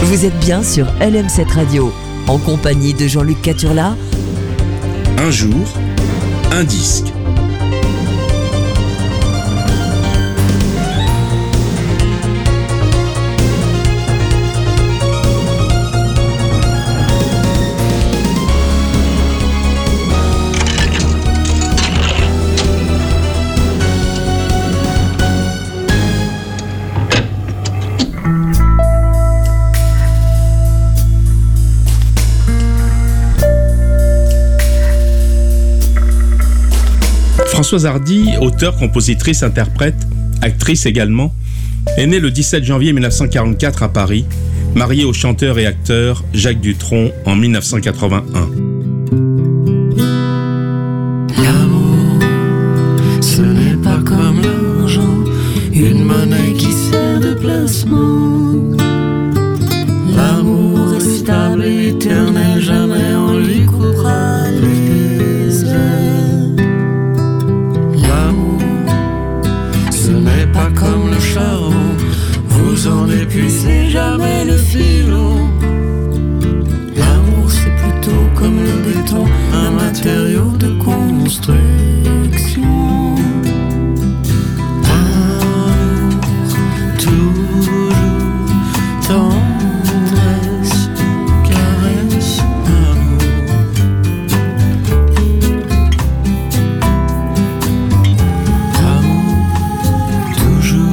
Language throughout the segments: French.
Vous êtes bien sur LM7 Radio, en compagnie de Jean-Luc Caturla. Un jour, un disque. Françoise Hardy, auteure, compositrice, interprète, actrice également, est née le 17 janvier 1944 à Paris, mariée au chanteur et acteur Jacques Dutronc en 1981. L'amour, ce n'est pas comme l'argent, une monnaie qui sert de placement. L'amour est stable et éternel, jamais on lui coupera les ailes. L'amour, ce n'est pas comme le charbon, vous en épuisez jamais le filon. L'amour, c'est plutôt comme le béton, un matériau de construction. Amour, toujours tendresse, caresse, amour. Amour, toujours.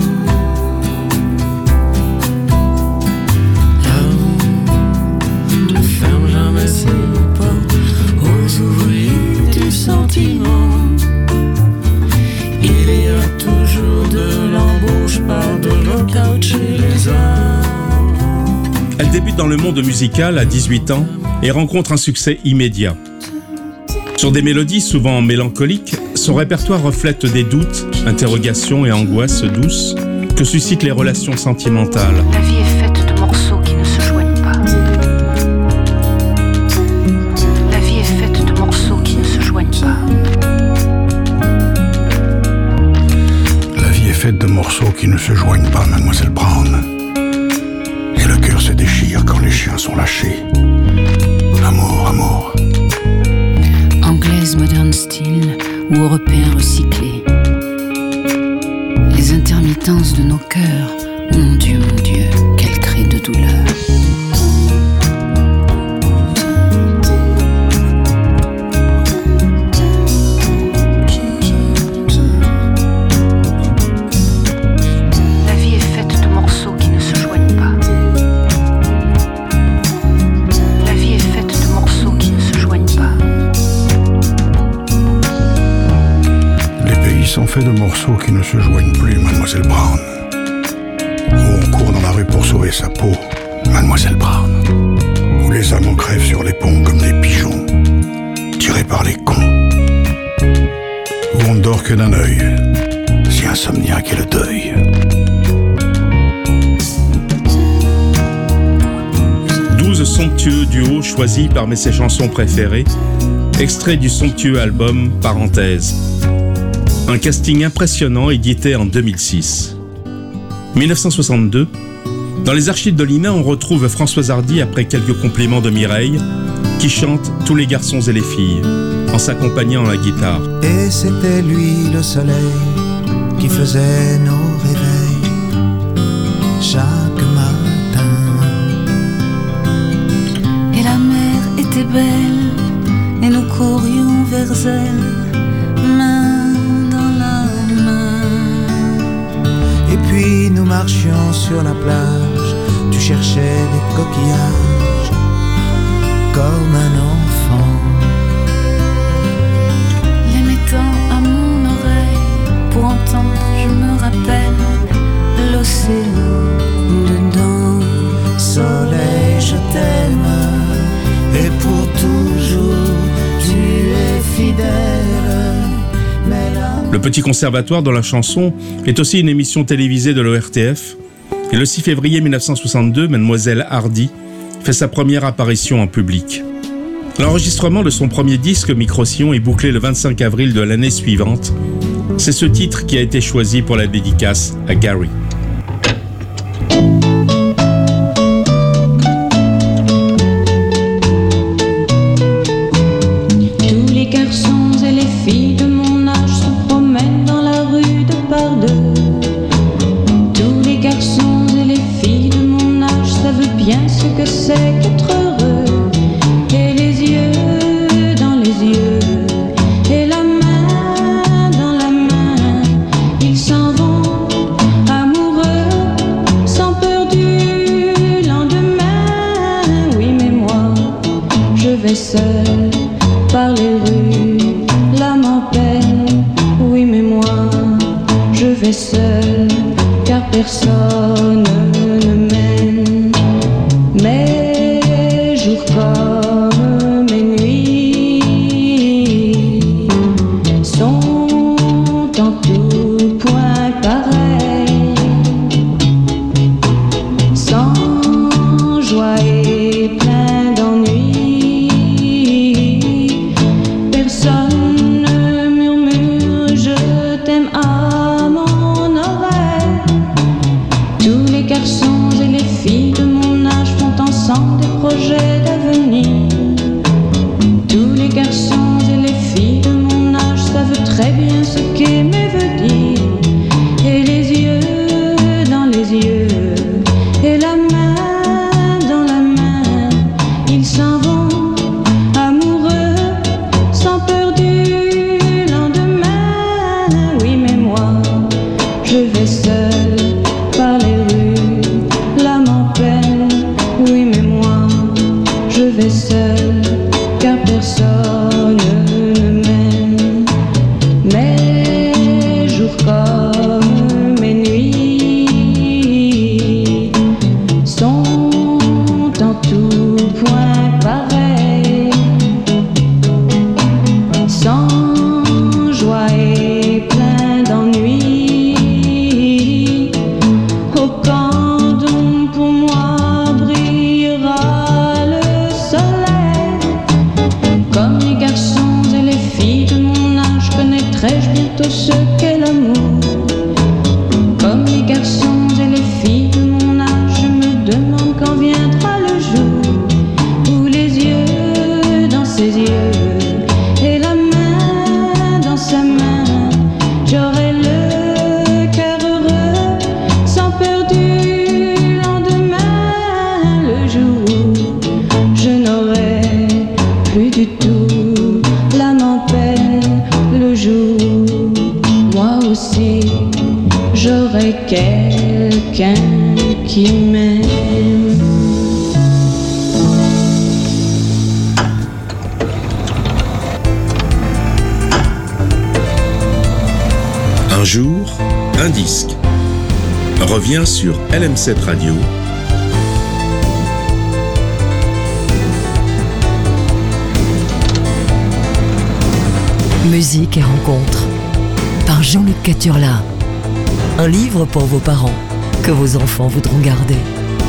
L'amour ne ferme jamais ses portes aux ouvriers du sentiment. Il y a toujours de l'embauche par de lockout chez les hommes. Elle débute dans le monde musical à 18 ans et rencontre un succès immédiat. Sur des mélodies souvent mélancoliques, son répertoire reflète des doutes, interrogations et angoisses douces que suscitent les relations sentimentales. La vie est faite de morceaux qui ne se joignent pas. La vie est faite de morceaux qui ne se joignent pas. La vie est faite de morceaux qui ne se joignent pas, Mademoiselle Brown. Et le cœur se déchire quand les chiens sont lâchés. Amour, amour. Anglaise moderne style ou européen recyclé. Les intermittences de nos cœurs, mon Dieu, quel cri de douleur. La vie est faite de morceaux qui ne se joignent pas. La vie est faite de morceaux qui ne se joignent pas. Les pays sont faits de morceaux qui ne se joignent plus, Mademoiselle Brown. Où on court dans la rue pour sauver sa peau, Mademoiselle Brown. Où les amants crèvent sur les ponts comme des pigeons, tirés par les cons. Où on ne dort que d'un œil, si insomniaque est le deuil. Douze somptueux duos choisis parmi ses chansons préférées, extrait du somptueux album Parenthèse. Un casting impressionnant édité en 2006. 1962, dans les archives de l'INA, on retrouve Françoise Hardy après quelques compliments de Mireille, qui chante Tous les garçons et les filles, en s'accompagnant à la guitare. Et c'était lui le soleil qui faisait nos réveils chaque matin. Et la mer était belle et nous courions vers elle, main dans la main. Et puis nous marchions sur la plage, tu cherchais des coquillages comme un enfant. Les mettant à mon oreille pour entendre, je me rappelle l'océan dedans. Soleil, je t'aime, et pour toujours tu es fidèle. Mais là... Le Petit Conservatoire dans la chanson est aussi une émission télévisée de l'ORTF. Et le 6 février 1962, Mademoiselle Hardy fait sa première apparition en public. L'enregistrement de son premier disque Micro-Sillon est bouclé le 25 avril de l'année suivante. C'est ce titre qui a été choisi pour la dédicace à Gary. garçons et les filles de mon âge font ensemble des projets d'avenir. Tous les garçons et les filles de mon âge savent très bien ce qu'aimer veut dire. Et les yeux dans les yeux, et la main dans la main, ils s'en vont amoureux, sans peur du lendemain. Oui, mais moi, je vais seul par les rues, l'âme en peine. Oui, mais moi, je vais seul, car personne ne m'aime. Mes jours comme mes nuits sont en tout point pareils, sans joie et plein d'ennui. Au camp d'ombre pour moi brillera le soleil. Comme les garçons et les filles de mon âge, connaîtrai-je bientôt ce qu'est l'amour. Comme les garçons et les filles de mon âge, je me demande quand viendra le jour où les yeux dans ses yeux et la main dans sa main, j'aurai le cœur heureux, sans peur du lendemain. Le jour où je n'aurai plus du tout l'âme en peine. Le jour où moi aussi j'aurai quelqu'un qui m'aime. Un jour, un disque revient sur LM7 Radio. Musique et rencontres par Jean-Luc Caturla. Un livre pour vos parents que vos enfants voudront garder.